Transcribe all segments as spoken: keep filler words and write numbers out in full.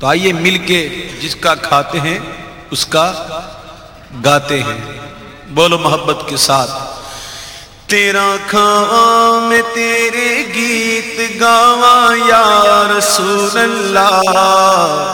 تو آئیے مل کے جس کا کھاتے ہیں اس کا گاتے ہیں. بولو محبت کے ساتھ. تیرا کھاواں میں تیرے گیت گاواں یا رسول اللہ.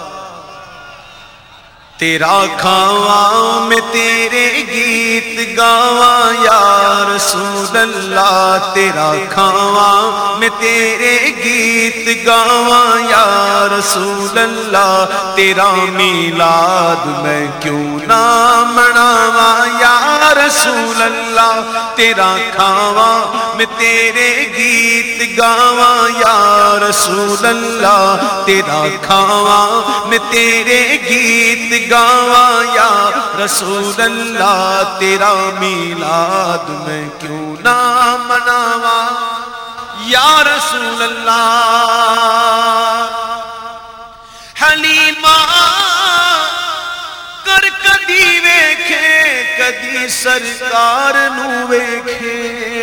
تیرا کھاواں میں تیرے گیت گاواں یا رسول اللہ. تیرا کھاواں میں تیرے گیت گاواں یا رسول اللہ. تیرا میلاد میں کیوں نہ مناواں یا رسول اللہ. تیرا کھاواں میں تیرے گیت گاواں یا رسول اللہ. تیرا کھاواں میں تیرے گیت گاواں یا رسول اللہ. تیرا میلاد میں کیوں نہ مناواں یا رسول اللہ. حلیمہ کر کدی ویکھے کدی سرکار نو ویکھے.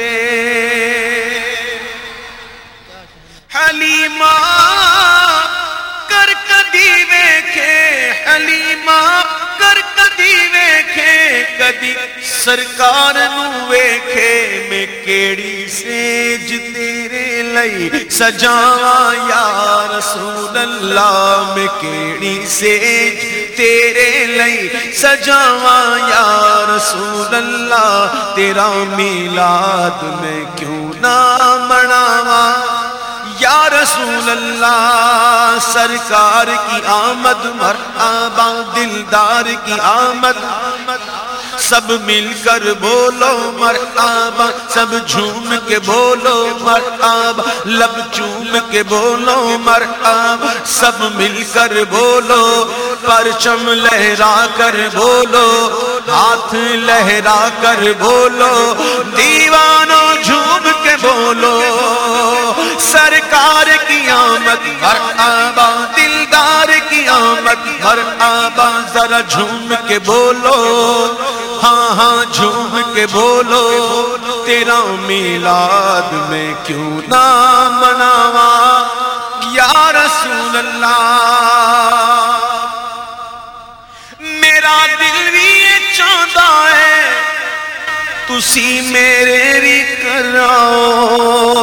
حلیمہ کر کدی ویکھے حلیمہ کر کدی ویکھے کدی سرکار نو ویکھے. میں کیڑی سیج تیرے لئی سجاواں یا رسول اللہ. میں کیڑی سیج تیرے لئی سجاواں یا رسول اللہ. تیرا میلاد میں کیوں نہ مناواں یا رسول اللہ. سرکار کی آمد مرحبا دلدار کی آمد. سب مل کر بولو مرحبا سب جھوم کے بولو مرحبا. لب چوم کے بولو مرحبا سب مل کر بولو. پرچم لہرا کر بولو ہاتھ لہرا کر بولو. دیوانوں جھوم کے بولو سرکار کی آمد مرحبا دلدار کی آمد مرحبا. ذرا جھوم کے بولو ہاں ہاں جھوم کے بولو. تیرا میلاد میں کیوں نہ مناواں یا رسول اللہ. میرا دل بھی یہ چاہتا ہے تسی میرے ری کراؤ.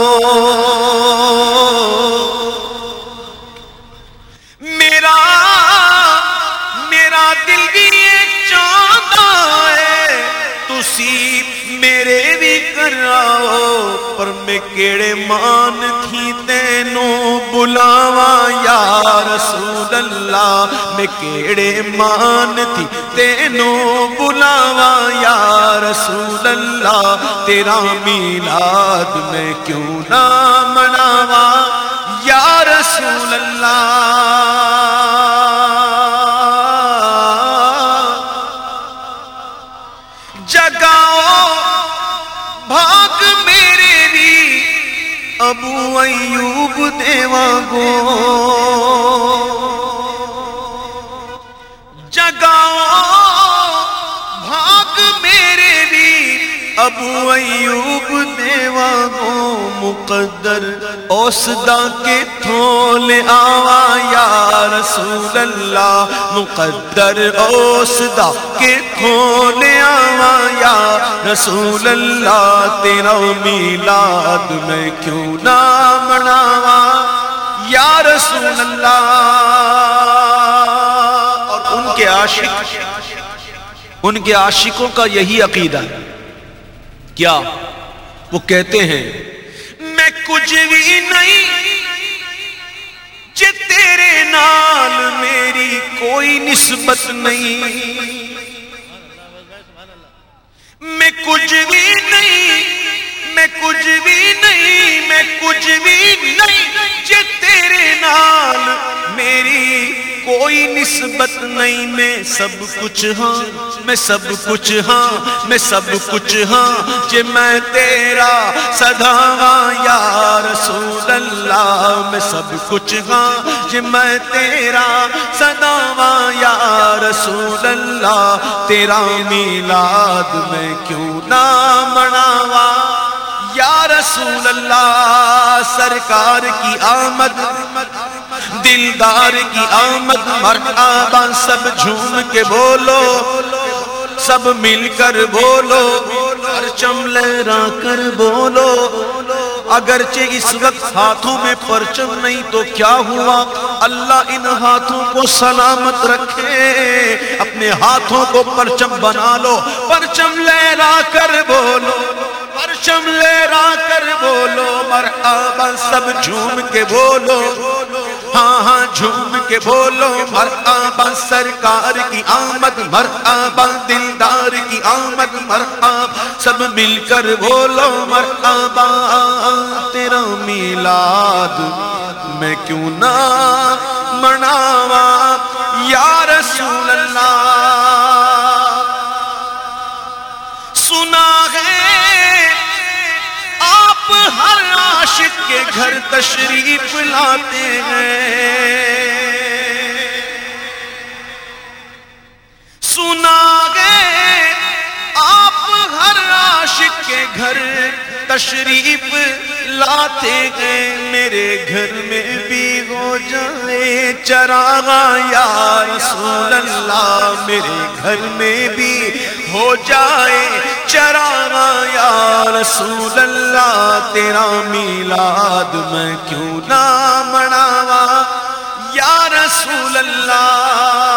میرا میرا دل بھی یہ چاہتا ہے تسی میرے بھی کراؤ. پر میں کیڑے مان تھی تینوں بلاواں یا رسول اللہ. میں کیڑے مان تھی تینوں بلاواں یا رسول اللہ. تیرا میلاد میں کیوں نہ مناواں یا رسول اللہ. جگاؤ بھاگ میرے بھی ابو ایوب دیواں گو. جگاؤ بھاگ میرے بھی ابو ایوب دیواں گو. مقدر اوسدا کے تھولے آواں یا رسول اللہ. مقدر اوسدا کے تھولے آواں یا رسول اللہ. تیرا میلاد میں کیوں نہ مناواں یا رسول اللہ. اور ان کے عاشق ان کے عاشقوں کا یہی عقیدہ ہے. کیا وہ کہتے ہیں میں کچھ بھی نہیں جے تیرے نال میری کوئی نسبت نہیں. میں کچھ بھی نہیں میں کچھ بھی نہیں میں کچھ بھی نہیں جے تیرے نال میری کوئی نسبت نہیں. میں سب کچھ ہاں میں سب کچھ ہاں میں سب کچھ ہاں جے میں تیرا سداواں یا رسول اللہ. میں سب کچھ ہاں جے میں تیرا سداواں یا رسول اللہ. تیرا میلاد میں کیوں نہ مناواں یا رسول اللہ سرکار کی آمد، دلدار کی آمد مرحبا، سب جھوم کے بولو، سب مل کر بولو، پرچم لہرا کر بولو۔ اگرچہ اس وقت ہاتھوں میں پرچم نہیں تو کیا ہوا، اللہ ان ہاتھوں کو سلامت رکھے، اپنے ہاتھوں کو پرچم بنا لو، پرچم لہرا کر بولو، پرچم لہرا کر بولو مرحبا، سب جھوم کے بولو، ہاں ہاں جھوم کے بولو مرحبا، سرکار کی آمد مرحبا، دلدار کی آمد مرحبا، سب مل کر بولو مرحبا۔ تیرا میلاد میں کیوں نہ مناواں یا رسول اللہ۔ سنا ہے آپ ہر عاشق کے گھر تشریف لاتے ہیں، سنا ہے آپ ہر عاشق کے گھر تشریف لاتے ہیں، میرے گھر میں بھی ہو جائے چراغ یا رسول اللہ، میرے گھر میں بھی ہو جائے چراغ یا رسول اللہ، تیرا میلاد میں کیوں نہ مناواں یا رسول اللہ۔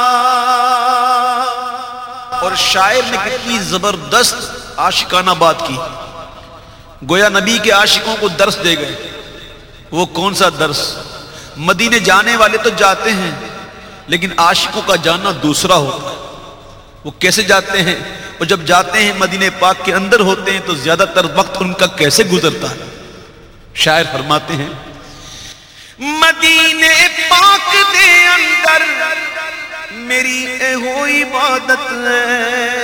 اور شاعر نے کتنی زبردست عاشقانہ بات کی، گویا نبی کے عاشقوں کو درس دے گئے۔ وہ کون سا درس؟ مدینے جانے والے تو جاتے ہیں لیکن عاشقوں کا جانا دوسرا ہوتا ہے۔ وہ کیسے جاتے ہیں، اور جب جاتے ہیں مدینے پاک کے اندر ہوتے ہیں تو زیادہ تر وقت ان کا کیسے گزرتا ہے؟ شاعر فرماتے ہیں مدینے پاک دے اندر میری اے ہو عبادت ہے،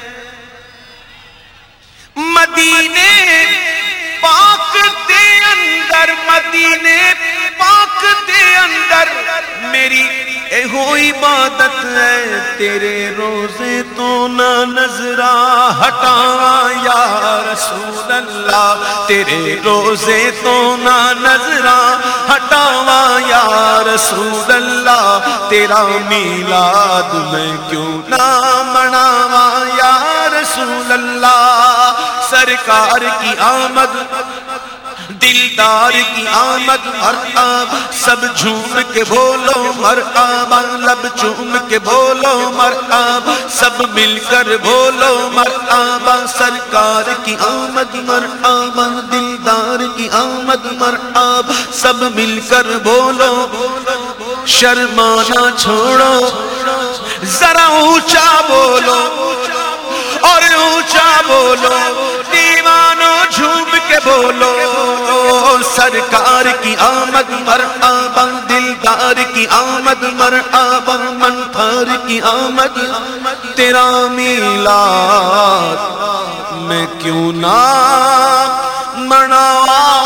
مدینے پاک دے اندر، مدینے پاک دے اندر میری اے ہو عبادت ہے، تیرے روزے تو نہ نظرہ ہٹاواں یا رسول اللہ، تیرے روزے تو نہ نظرہ ہٹاواں یا رسول اللہ، تیرا میلاد میں کیوں نہ مناواں یا رسول اللہ۔ سرکار کی آمد، دلدار کی آمد مرحبا، سب جھوم کے بولو مرحبا، لب چوم کے بولو مرحبا، سب مل کر بولو مرحبا، سرکار کی آمد مرحبا، دلدار کی آمد مرحبا، سب مل کر بولو، شرمانا چھوڑو، ذرا اونچا بولو اور اونچا بولو، دیوانو جھوم کے بولو، سرکار کی آمد مرحبا، دلدار کی آمد مرحبا، منتھار کی آمد، تیرا میلاد میں کیوں نہ مناواں